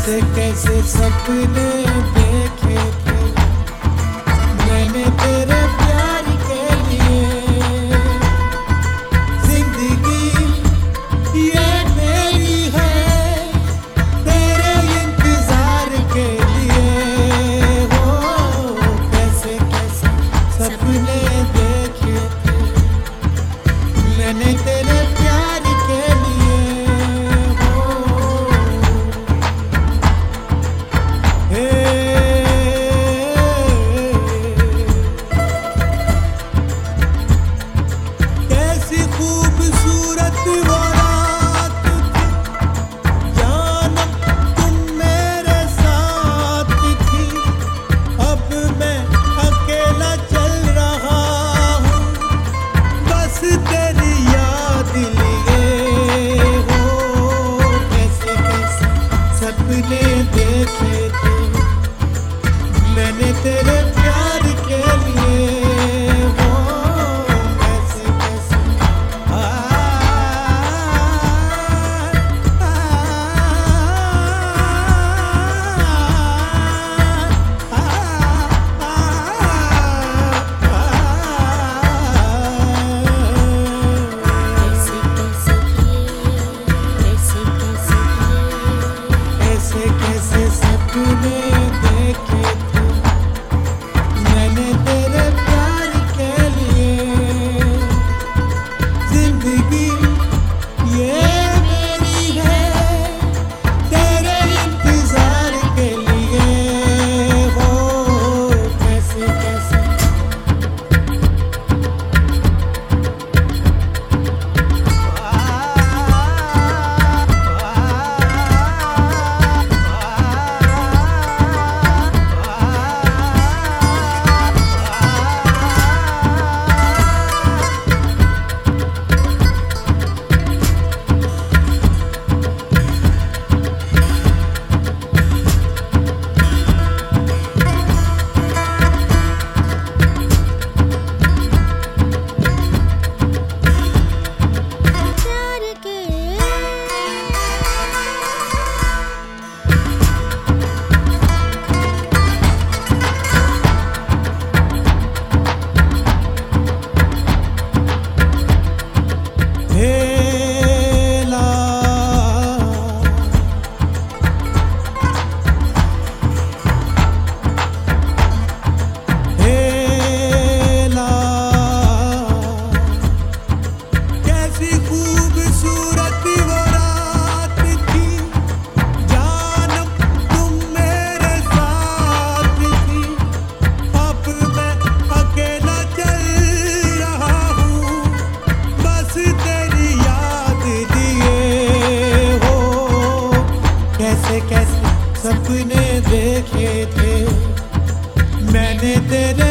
कैसे कैसे सपने देखे थे मैंने तेरे प्यार के लिए। जिंदगी ये मेरी है तेरे इंतजार के लिए। हो कैसे कैसे सपने देखे थे मैंने तेरे प्यार के लिए। कैसी खूबसूरत वो रात थी जानम तुम मेरे साथ थी। अब मैं अकेला चल रहा हूँ बस तेरी याद लिए। हो कैसे कैसे सपने देखे थे मैंने तेरे प्यार के लिए। हो कैसे कैसे कैसे कैसे सपने देखे थे मैंने तेरे प्यार के लिए। जिंदगी ये मेरी है तेरे इंतजार के लिए। हो कैसे कैसे कैसे कैसे सपने देखे थे मैंने तेरे